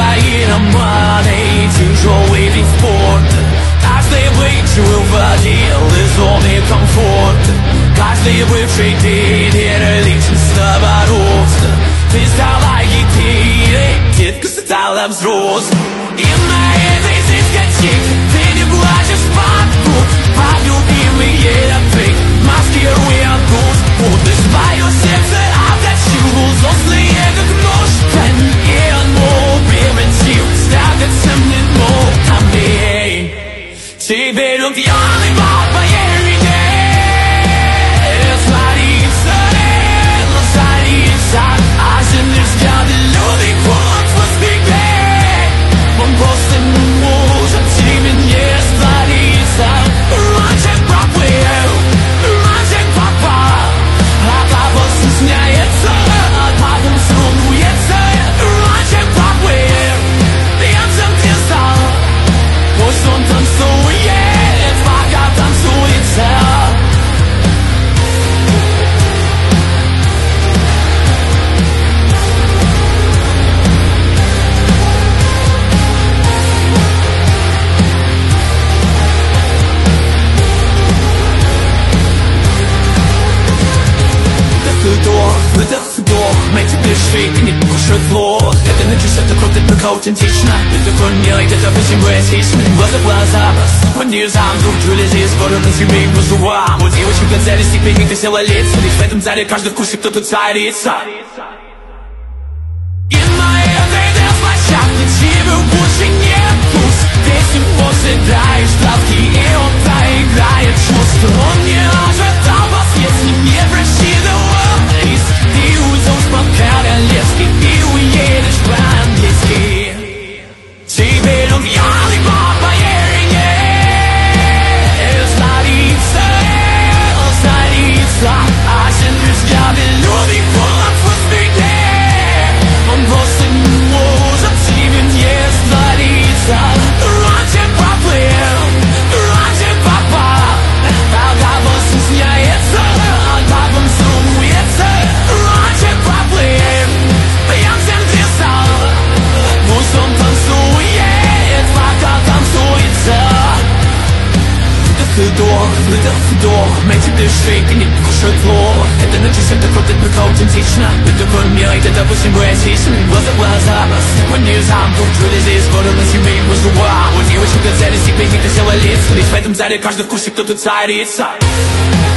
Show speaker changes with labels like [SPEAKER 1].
[SPEAKER 1] свои романы, тяжелый вид спорта. Каждый бывший выводил из зоны комфорта. Каждый бывший лидер личностного роста. Ты стала единой, детка стала взрослой. И на этой дискотеке ты не плачешь под губ. Под любимые трек, маскируя душ. Будешь свое сердце отточил, взрослые как нож. И оно превратил драгоценный камень. Теперь он пьяный по твоей вине. Творится, лазарится, а земли взгляды люди ходят по спине. Он просто не может тебе не сдвоиться. Раньше проплыл, раньше попал, а потом стесняется, а потом срывается. Раньше проплыл, пьяным не стал. Пусть он танцует, пока танцуется. Вдох, мы тебе швейк, не кушает плохо. Это начнется так круто, так аутентично. Ты такой милый, ты такой симпатичный. Глаза в глаза, по низам, друг Джули здесь, скоро на тебе по зубам. У девочек глазали степени, ты села лица. Лишь в этом зале каждый в курсе, кто тут царица. И на этой дэнс-площадке тебе больше нет вкус. Песню посыдаешь травки, и он проиграет чувства. Он не ожидал последствий, не просчитывал риск. Ты уйдешь по-королевски, ты уедешь по-английски. Теперь он пьяный по твоей вине. Старится, а земли взгляды люди ходят по спине. Он просто не может тебе не сдвоиться. Раньше проплыл, раньше попал, а потом стесняется, а потом срывается. Раньше проплыл, пьяным не стал. Пусть он танцует, пока танцуется. Вдох, мы тебе шейк, не кушает плохо. Это начнется так круто, так аутентично. Ты такой милый, ты такой симпатичный. Глаза в глаза, по низам, друг Джули здесь, скоро на тебе по зубам. У девочек глазали степени, ты села лица. Ведь в этом зале каждый в курсе, кто тут царица.